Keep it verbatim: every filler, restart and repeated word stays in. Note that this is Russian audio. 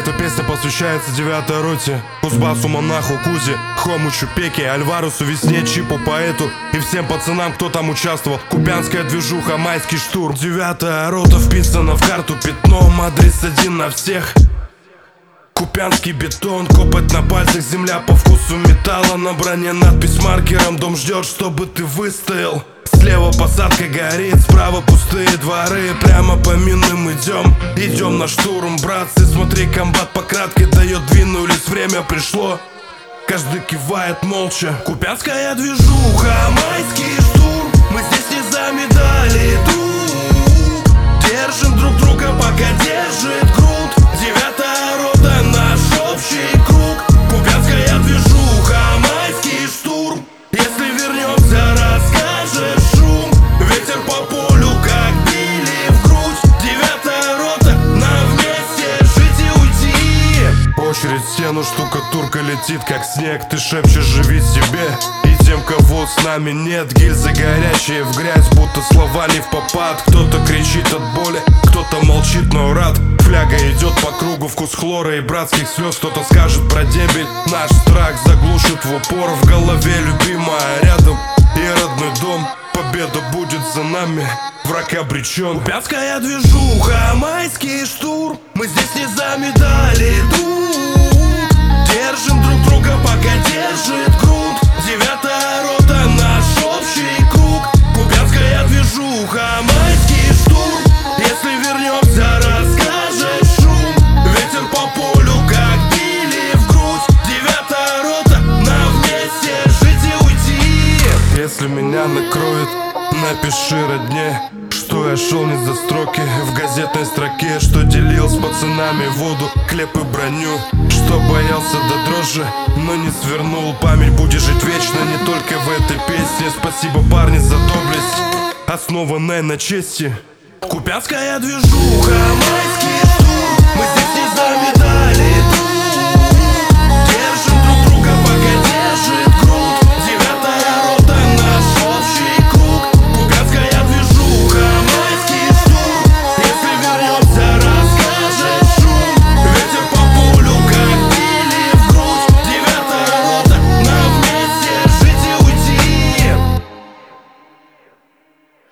Эта песня посвящается девятой роте, Кузбассу, Монаху, Кузе, Хомучу, Пеке, Альварусу, Весне, Чипу, Поэту и всем пацанам, кто там участвовал. Кубянская движуха, майский штурм. Девятая рота вписана в карту пятном, адрес один на всех. Купянский бетон, копоть на пальцах, земля по вкусу металла. На броне надпись маркером: дом ждет, чтобы ты выстоял. Слева посадка горит, справа пустые дворы. Прямо по минным идем, идем на штурм, братцы. Смотри, комбат по кратке дает, двинулись, время пришло. Каждый кивает молча. Купянская движуха, майский штурм. Мы здесь не за медали идут. Держим друг друга, пока держит грунт. Девятая рота, наш общий круг. Купянская движуха, майский штурм. Если вернемся, расскажешь шум. Ветер по полю, как били в грудь. Девятая рота, нам вместе жить и уйти. Очередь в стену, штукатурка летит, как снег. Ты шепчешь: живи себе. И тем, кого с нами нет, гильзы горячие в грязь, будто слова не в попад. Кто-то кричит от боли, кто-то молчит, но рад. Фляга идет по кругу, вкус хлора и братских слез. Кто-то скажет про дембель, наш страх заглушит в упор. В голове любимая рядом и родной дом. Победа будет за нами, враг обречен. Купянская движуха, майский штурм. Мы здесь не за медали идут. Держим друг друга, пока держит грунт. Девятая рота, наш общий круг. Купянская движуха, майский штурм. Если вернемся, расскажешь шум. Ветер по полю, как били в грудь. Девятая рота, нам вместе жить и уйти. Если меня накроет, напиши родне, что я шел не за строки в газетной строке, что делил с пацанами воду, хлеб и броню, что боялся до дрожи, но не свернул. Память будет жить вечно, не только в этой песне. Спасибо, парни, за доблесть, основанная на чести. Купянская движуха, майский штурм. Мы здесь не за